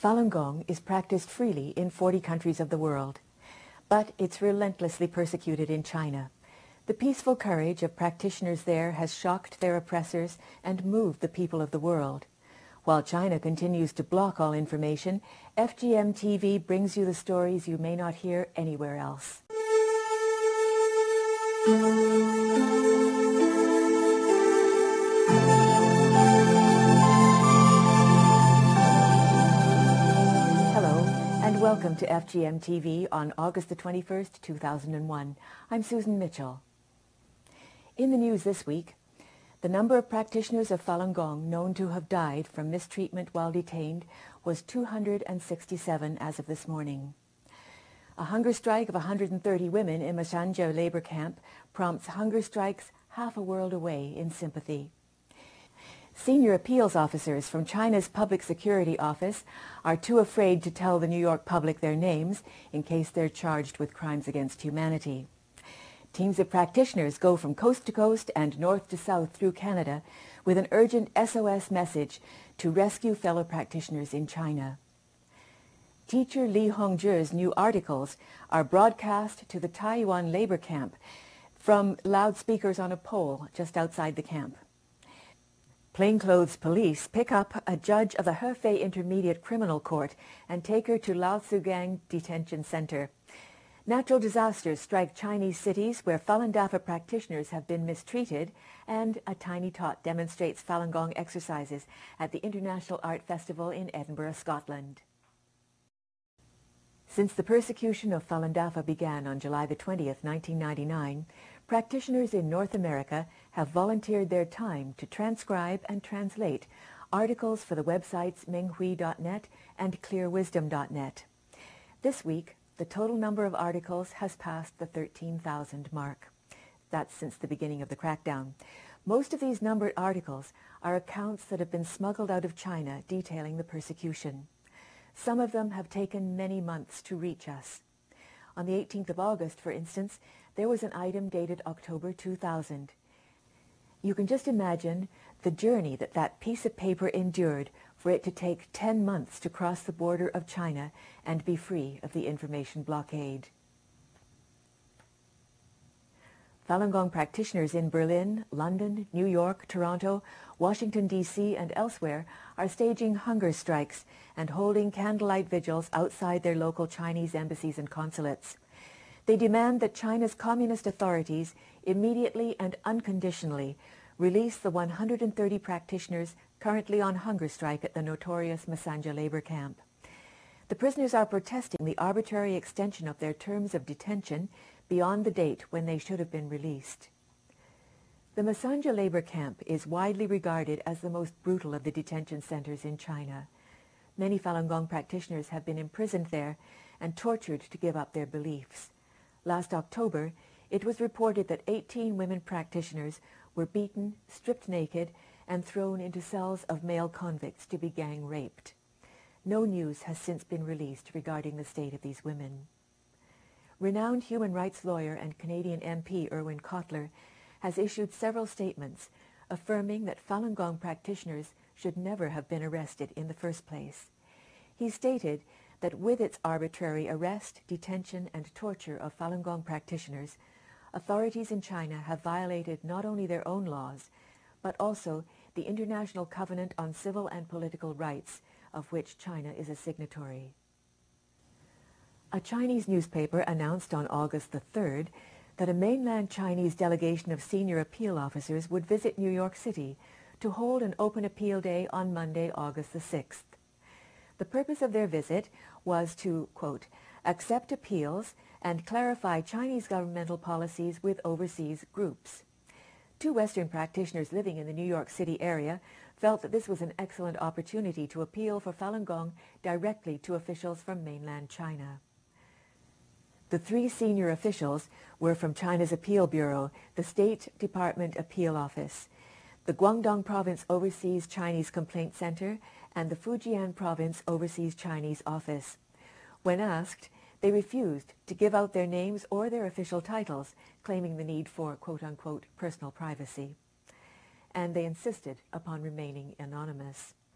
Falun Gong is practiced freely in 40 countries of the world, but it's relentlessly persecuted in China. The peaceful courage of practitioners there has shocked their oppressors and moved the people of the world. While China continues to block all information, FGM TV brings you the stories you may not hear anywhere else. Hello, and welcome to FGM TV on August the 21st, 2001. I'm Susan Mitchell. In the news this week, the number of practitioners of Falun Gong known to have died from mistreatment while detained was 267 as of this morning. A hunger strike of 130 women in Masanja labor camp prompts hunger strikes half a world away in sympathy. Senior appeals officers from China's Public Security Office are too afraid to tell the New York public their names in case they're charged with crimes against humanity. Teams of practitioners go from coast to coast and north to south through Canada with an urgent SOS message to rescue fellow practitioners in China. Teacher Li Hongzhi's new articles are broadcast to the Taiyuan labor camp from loudspeakers on a pole just outside the camp. Plainclothes police pick up a judge of the Hefei Intermediate Criminal Court and take her to Laosugang Detention Center. Natural disasters strike Chinese cities where Falun Dafa practitioners have been mistreated, and a tiny tot demonstrates Falun Gong exercises at the International Art Festival in Edinburgh, Scotland. Since the persecution of Falun Dafa began on July the 20th, 1999, practitioners in North America have volunteered their time to transcribe and translate articles for the websites minghui.net and clearwisdom.net. This week, the total number of articles has passed the 13,000 mark. That's since the beginning of the crackdown. Most of these numbered articles are accounts that have been smuggled out of China detailing the persecution. Some of them have taken many months to reach us. On the 18th of August, for instance, there was an item dated October 2000. You can just imagine the journey that piece of paper endured for it to take 10 months to cross the border of China and be free of the information blockade. Falun Gong practitioners in Berlin, London, New York, Toronto, Washington, D.C. and elsewhere are staging hunger strikes and holding candlelight vigils outside their local Chinese embassies and consulates. They demand that China's communist authorities immediately and unconditionally release the 130 practitioners currently on hunger strike at the notorious Masanja labor camp. The prisoners are protesting the arbitrary extension of their terms of detention beyond the date when they should have been released. The Masanja labor camp is widely regarded as the most brutal of the detention centers in China. Many Falun Gong practitioners have been imprisoned there and tortured to give up their beliefs. Last October, it was reported that 18 women practitioners were beaten, stripped naked, and thrown into cells of male convicts to be gang raped. No news has since been released regarding the state of these women. Renowned human rights lawyer and Canadian MP Irwin Cotler has issued several statements affirming that Falun Gong practitioners should never have been arrested in the first place. He stated that with its arbitrary arrest, detention, and torture of Falun Gong practitioners, authorities in China have violated not only their own laws, but also the International Covenant on Civil and Political Rights, of which China is a signatory. A Chinese newspaper announced on August the 3rd that a mainland Chinese delegation of senior appeal officers would visit New York City to hold an open appeal day on Monday, August the 6th. The purpose of their visit was to, quote, accept appeals and clarify Chinese governmental policies with overseas groups. Two Western practitioners living in the New York City area felt that this was an excellent opportunity to appeal for Falun Gong directly to officials from mainland China. The three senior officials were from China's Appeal Bureau, the State Department Appeal Office, the Guangdong Province Overseas Chinese Complaint Center, and the Fujian Province Overseas Chinese Office. When asked, they refused to give out their names or their official titles, claiming the need for quote-unquote personal privacy. And they insisted upon remaining anonymous.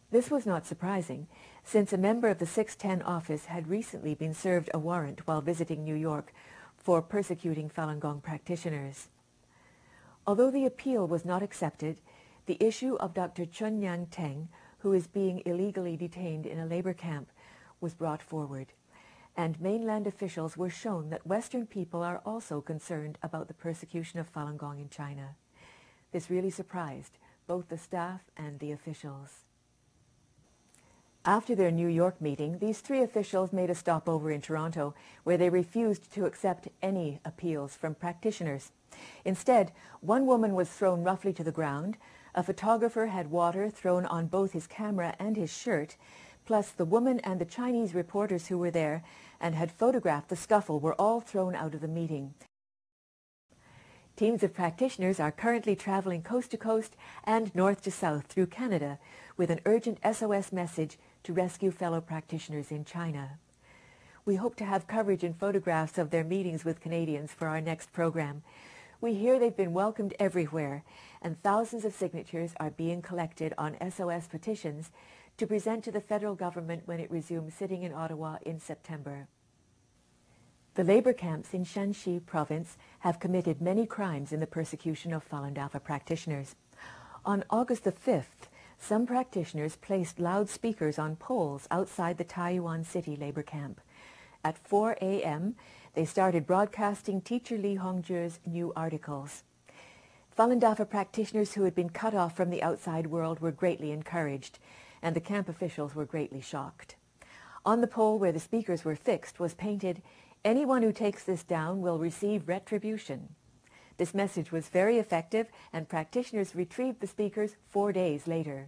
This was not surprising, since a member of the 610 office had recently been served a warrant while visiting New York for persecuting Falun Gong practitioners. Although the appeal was not accepted, the issue of Dr. Chun Yang Teng, who is being illegally detained in a labor camp, was brought forward, and mainland officials were shown that Western people are also concerned about the persecution of Falun Gong in China. This really surprised both the staff and the officials. After their New York meeting, these three officials made a stopover in Toronto, where they refused to accept any appeals from practitioners. Instead, one woman was thrown roughly to the ground, a photographer had water thrown on both his camera and his shirt, plus the woman and the Chinese reporters who were there and had photographed the scuffle were all thrown out of the meeting. Teams of practitioners are currently traveling coast to coast and north to south through Canada with an urgent SOS message to rescue fellow practitioners in China. We hope to have coverage and photographs of their meetings with Canadians for our next program. We hear they've been welcomed everywhere, and thousands of signatures are being collected on SOS petitions to present to the federal government when it resumes sitting in Ottawa in September. The labor camps in Shanxi province have committed many crimes in the persecution of Falun Dafa practitioners. On August the 5th, some practitioners placed loudspeakers on poles outside the Taiyuan City labor camp. At 4 a.m., they started broadcasting teacher Li Hongzhi's new articles. Falun Dafa practitioners who had been cut off from the outside world were greatly encouraged, and the camp officials were greatly shocked. On the pole where the speakers were fixed was painted, "Anyone who takes this down will receive retribution." This message was very effective, and practitioners retrieved the speakers 4 days later.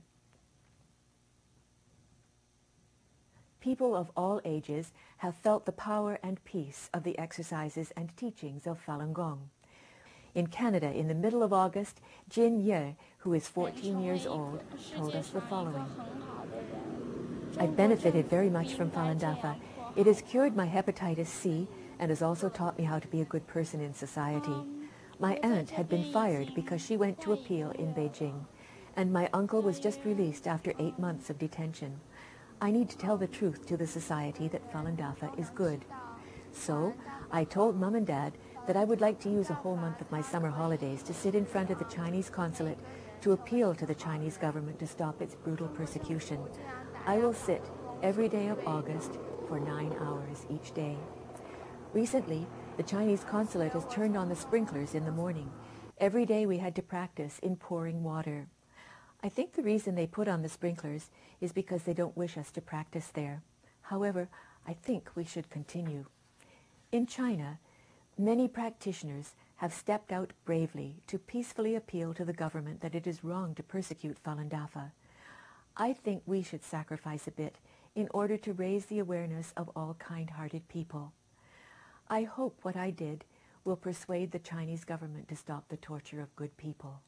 People of all ages have felt the power and peace of the exercises and teachings of Falun Gong. In Canada, in the middle of August, Jin Ye, who is 14 years old, told us the following. "I've benefited very much from Falun Dafa. It has cured my hepatitis C and has also taught me how to be a good person in society. My aunt had been fired because she went to appeal in Beijing, and my uncle was just released after 8 months of detention. I need to tell the truth to the society that Falun Dafa is good. So I told Mom and Dad that I would like to use a whole month of my summer holidays to sit in front of the Chinese consulate to appeal to the Chinese government to stop its brutal persecution. I will sit every day of August for 9 hours each day." Recently, the Chinese consulate has turned on the sprinklers in the morning. Every day we had to practice in pouring water. I think the reason they put on the sprinklers is because they don't wish us to practice there. However, I think we should continue. In China, many practitioners have stepped out bravely to peacefully appeal to the government that it is wrong to persecute Falun Dafa. I think we should sacrifice a bit in order to raise the awareness of all kind-hearted people. I hope what I did will persuade the Chinese government to stop the torture of good people.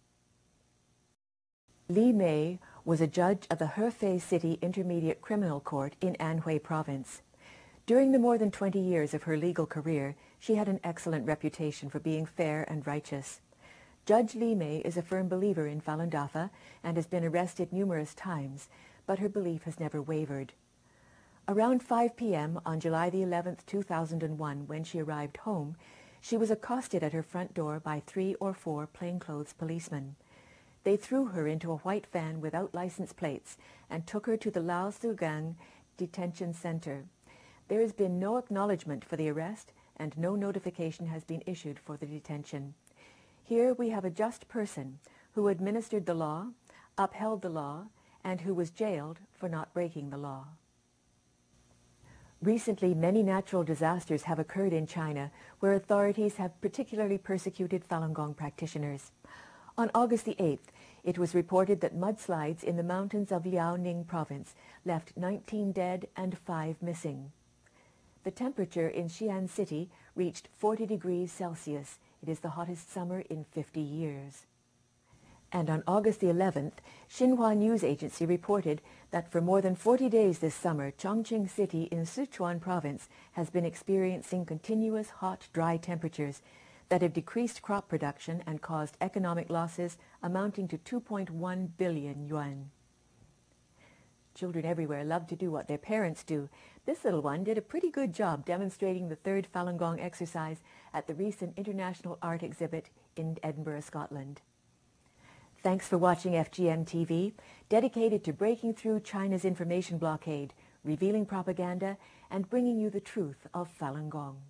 Li Mei was a judge of the Hefei City Intermediate Criminal Court in Anhui Province. During the more than 20 years of her legal career, she had an excellent reputation for being fair and righteous. Judge Li Mei is a firm believer in Falun Dafa and has been arrested numerous times, but her belief has never wavered. Around 5 p.m. on July the 11th, 2001, when she arrived home, she was accosted at her front door by 3 or 4 plainclothes policemen. They threw her into a white van without license plates and took her to the Lao Tzu Gang detention center. There has been no acknowledgement for the arrest, and no notification has been issued for the detention. Here we have a just person who administered the law, upheld the law, and who was jailed for not breaking the law. Recently, many natural disasters have occurred in China where authorities have particularly persecuted Falun Gong practitioners. On August the 8th, it was reported that mudslides in the mountains of Liaoning province left 19 dead and 5 missing. The temperature in Xi'an City reached 40 degrees Celsius. It is the hottest summer in 50 years. And on August the 11th, Xinhua News Agency reported that for more than 40 days this summer, Chongqing City in Sichuan province has been experiencing continuous hot, dry temperatures that have decreased crop production and caused economic losses amounting to 2.1 billion yuan. Children everywhere love to do what their parents do. This little one did a pretty good job demonstrating the third Falun Gong exercise at the recent International Art Exhibit in Edinburgh, Scotland. Thanks for watching FGM TV, dedicated to breaking through China's information blockade, revealing propaganda, and bringing you the truth of Falun Gong.